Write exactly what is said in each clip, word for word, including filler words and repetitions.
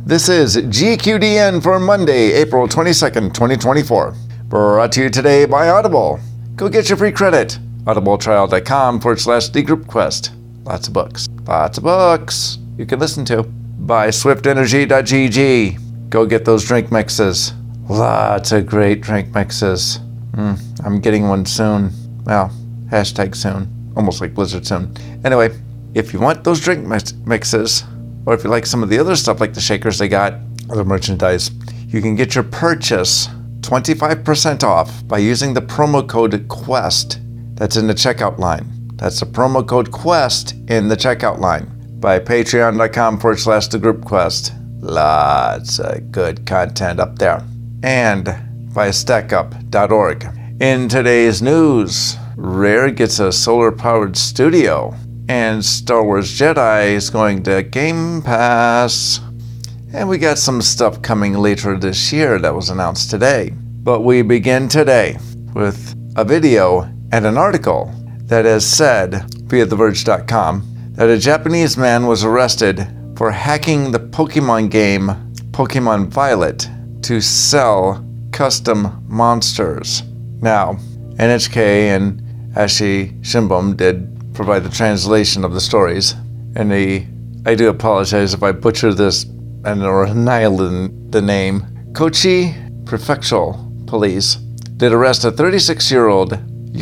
This is G Q D N for Monday, April twenty-second, twenty twenty-four. Brought to you today by Audible. Go get your free credit. audibletrial.com forward slash the group quest. Lots of books. Lots of books you can listen to. By swift energy dot g g. Go get those drink mixes. Lots of great drink mixes. Mm, I'm getting one soon. Well, hashtag soon. Almost like Blizzard soon. Anyway, if you want those drink mix- mixes, or if you like some of the other stuff like the shakers they got, other merchandise, you can get your purchase twenty-five percent off by using the promo code QUEST. That's in the checkout line. That's the promo code QUEST in the checkout line by patreon.com forward slash the group quest. Lots of good content up there. And by stackup dot org. In today's news, Rare gets a solar-powered studio, and Star Wars Jedi is going to Game Pass. And we got some stuff coming later this year that was announced today. But we begin today with a video and an article that has said, via the verge dot com, that a Japanese man was arrested for hacking the Pokemon game Pokemon Violet to sell custom monsters. Now, N H K and Ashi Shimbum did provide the translation of the stories, and the, I do apologize if I butcher this and or annihilate the name. Kochi Prefectural Police did arrest a thirty-six-year-old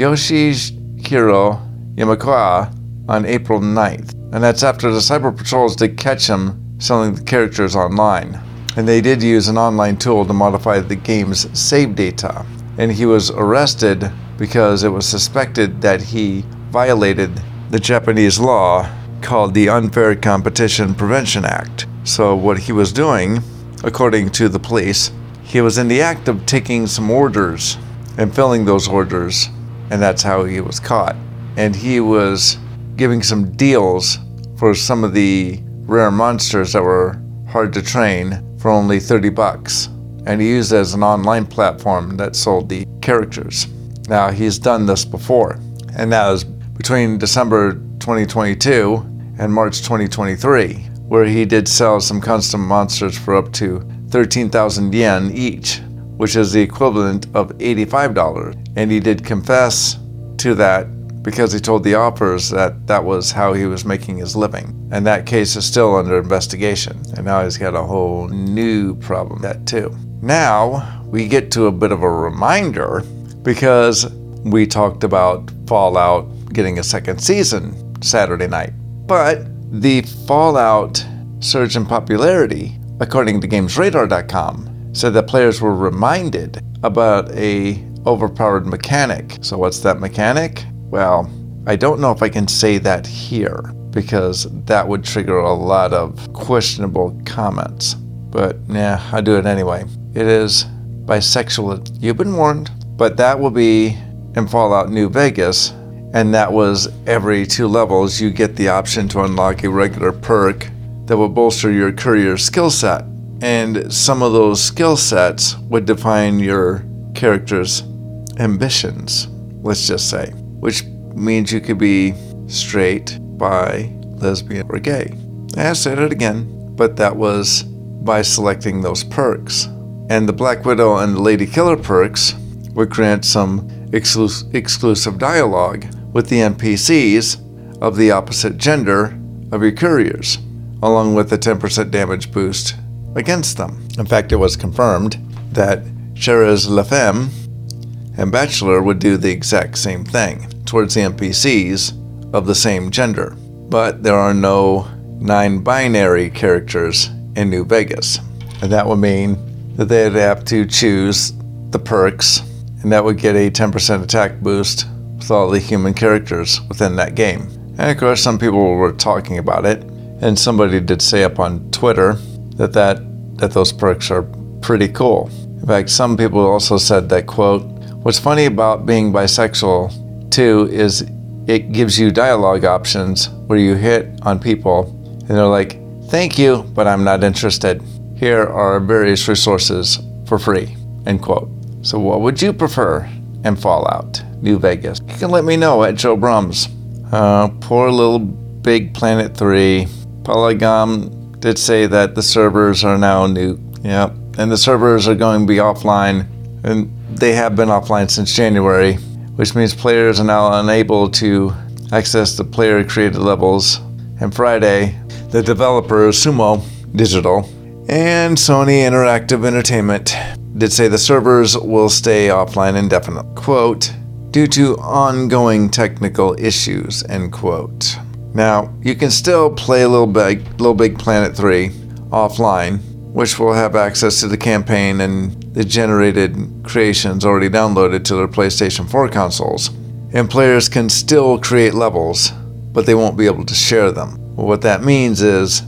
Yoshihiro Yamakawa on April ninth, and that's after the cyber patrols did catch him selling the characters online. And they did use an online tool to modify the game's save data, and he was arrested because it was suspected that he violated the Japanese law called the Unfair Competition Prevention Act. So what he was doing, according to the police, he was in the act of taking some orders and filling those orders, and that's how he was caught. And he was giving some deals for some of the rare monsters that were hard to train for only thirty bucks. And he used it as an online platform that sold the characters. Now, he's done this before, and that was between December twenty twenty-two and March twenty twenty-three, where he did sell some custom monsters for up to thirteen thousand yen each, which is the equivalent of eighty-five dollars. And he did confess to that because he told the offers that that was how he was making his living. And that case is still under investigation. And now he's got a whole new problem, that too. Now, we get to a bit of a reminder because we talked about Fallout getting a second season Saturday night. But the Fallout surge in popularity, according to games radar dot com, said that players were reminded about a overpowered mechanic. So what's that mechanic? Well, I don't know if I can say that here because that would trigger a lot of questionable comments. But yeah, I do it anyway. It is bisexual. You've been warned. But that will be in Fallout New Vegas, and that was every two levels you get the option to unlock a regular perk that will bolster your courier skill set. And some of those skill sets would define your character's ambitions, let's just say, which means you could be straight, bi, lesbian, or gay. I said it again, but that was by selecting those perks. And the Black Widow and the Lady Killer perks would grant some exclu- exclusive dialogue with the N P Cs of the opposite gender of your couriers, along with a ten percent damage boost against them. In fact, it was confirmed that Cherez LaFemme and Bachelor would do the exact same thing towards the N P Cs of the same gender. But there are no non-binary characters in New Vegas. And that would mean that they'd have to choose the perks, and that would get a ten percent attack boost with all the human characters within that game. And of course, some people were talking about it, and somebody did say up on Twitter that, that, that those perks are pretty cool. In fact, some people also said that, quote, what's funny about being bisexual, too, is it gives you dialogue options where you hit on people, and they're like, thank you, but I'm not interested. Here are various resources for free, end quote. So what would you prefer in Fallout New Vegas? You can let me know at Joe Brums. Uh, poor little Big Planet three. Polygon did say that the servers are now new. Yeah, and the servers are going to be offline, and they have been offline since January, which means players are now unable to access the player-created levels. And Friday, the developers Sumo Digital and Sony Interactive Entertainment did say the servers will stay offline indefinitely. Quote, due to ongoing technical issues, end quote. Now, you can still play Little Big, Little Big Planet three offline, which will have access to the campaign and the generated creations already downloaded to their PlayStation four consoles. And players can still create levels, but they won't be able to share them. What that means is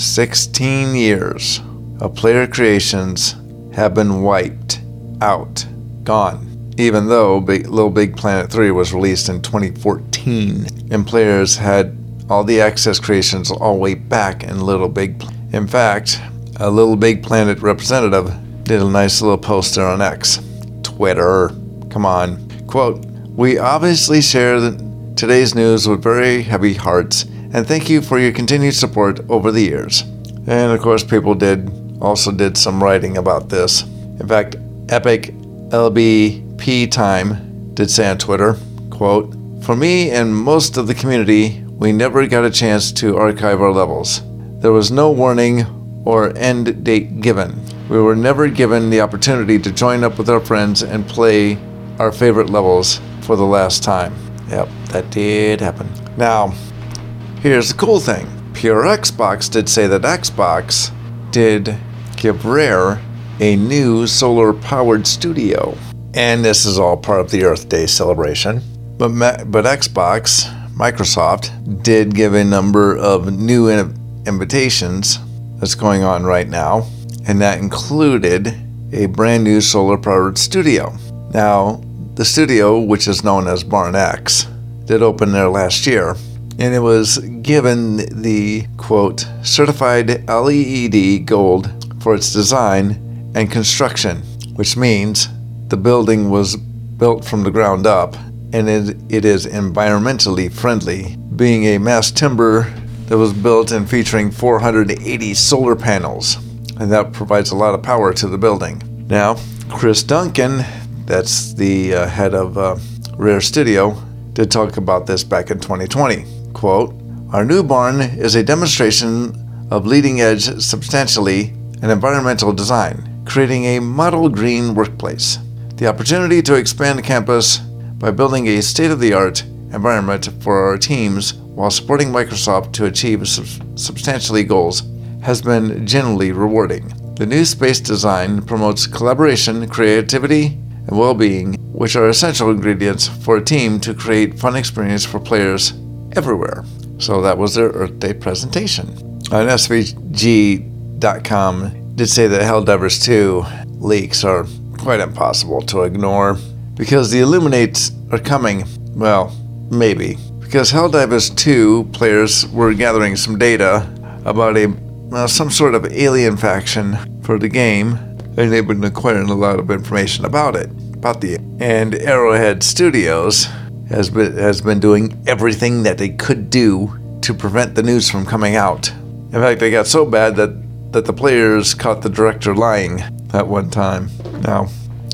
sixteen years of player creations have been wiped out, gone. Even though Big, Little Big Planet three was released in twenty fourteen, and players had all the access creations all the way back in Little Big Planet. In fact, a Little Big Planet representative did a nice little post there on X, Twitter, come on. Quote, we obviously share the, today's news with very heavy hearts, and thank you for your continued support over the years. And of course, people did also did some writing about this. In fact, Epic L B P Time did say on Twitter, quote, for me and most of the community, we never got a chance to archive our levels. There was no warning or end date given. We were never given the opportunity to join up with our friends and play our favorite levels for the last time. Yep, that did happen. Now, here's the cool thing. Pure Xbox did say that Xbox did give Rare a new solar-powered studio. And this is all part of the Earth Day celebration. But, but Xbox, Microsoft, did give a number of new in- invitations that's going on right now. And that included a brand new solar-powered studio. Now, the studio, which is known as Barn X, did open there last year. And it was given the, quote, certified L E D gold for its design and construction, which means the building was built from the ground up and it, it is environmentally friendly, being a mass timber that was built and featuring four hundred eighty solar panels, and that provides a lot of power to the building. Now, Chris Duncan, that's the uh, head of uh, Rare Studio, did talk about this back in twenty twenty. Quote, our new barn is a demonstration of leading-edge, substantially, and environmental design, creating a model green workplace. The opportunity to expand the campus by building a state-of-the-art environment for our teams while supporting Microsoft to achieve sub- substantially goals has been genuinely rewarding. The new space design promotes collaboration, creativity, and well-being, which are essential ingredients for a team to create fun experience for players everywhere. So that was their Earth Day presentation. On S V G dot com did say that Helldivers two leaks are quite impossible to ignore because the Illuminates are coming. Well, maybe. Because Helldivers two players were gathering some data about a uh, some sort of alien faction for the game, and they've been acquiring a lot of information about it. About the and Arrowhead Studios has been has been doing everything that they could do to prevent the news from coming out. In fact, they got so bad that, that the players caught the director lying that one time. Now,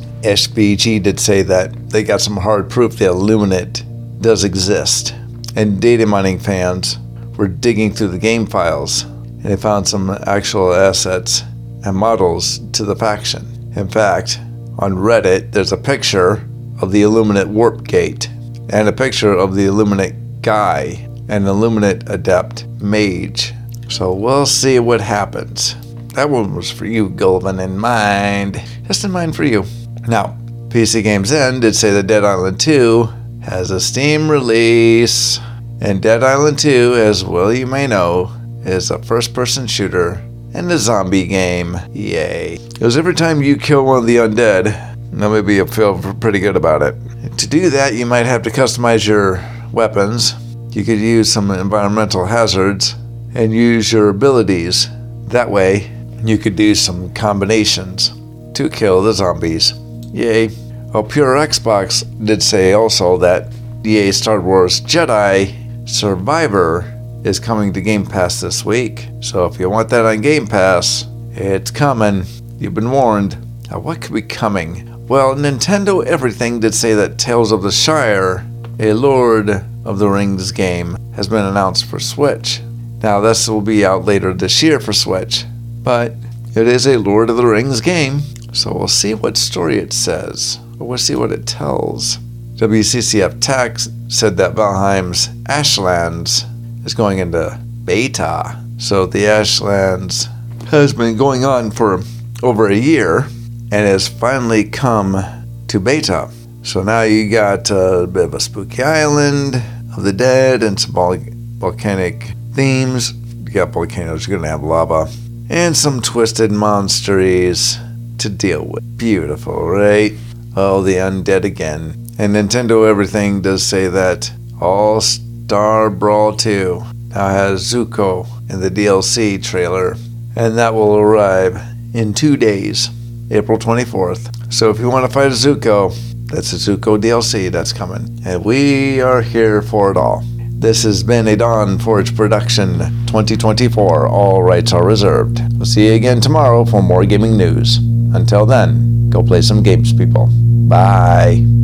S V G did say that they got some hard proof that Illuminate does exist, and data mining fans were digging through the game files, and they found some actual assets and models to the faction. In fact, on Reddit, there's a picture of the Illuminate warp gate, and a picture of the Illuminate guy, an Illuminate adept mage. So we'll see what happens. That one was for you, Golvin, in mind. Just in mind for you. Now, P C Games N did say that Dead Island two has a Steam release. And Dead Island two, as well you may know, is a first-person shooter and a zombie game. Yay. Because every time you kill one of the undead, now maybe you'll feel pretty good about it. To do that, you might have to customize your weapons. You could use some environmental hazards and use your abilities. That way, you could do some combinations to kill the zombies. Yay. Well, Pure Xbox did say also that E A Star Wars Jedi Survivor is coming to Game Pass this week. So if you want that on Game Pass, it's coming. You've been warned. Now, what could be coming? Well, Nintendo Everything did say that Tales of the Shire, a Lord of the Rings game, has been announced for Switch. Now, this will be out later this year for Switch, but it is a Lord of the Rings game, so we'll see what story it says, or we'll see what it tells. W C C F Tech said that Valheim's Ashlands is going into beta. So the Ashlands has been going on for over a year and has finally come to beta. So now you got a bit of a spooky island of the dead and some vol- volcanic themes. You got volcanoes, you're going to have lava, and some twisted monsters to deal with. Beautiful, right? Oh, the undead again. And Nintendo Everything does say that All-Star Brawl two now has Zuko in the D L C trailer, and that will arrive in two days, April twenty-fourth. So if you want to fight a Zuko, that's a Zuko D L C that's coming, and we are here for it all. This has been a Dawn Forge production twenty twenty-four. All rights are reserved. We'll see you again tomorrow for more gaming news. Until then, go play some games, people. Bye.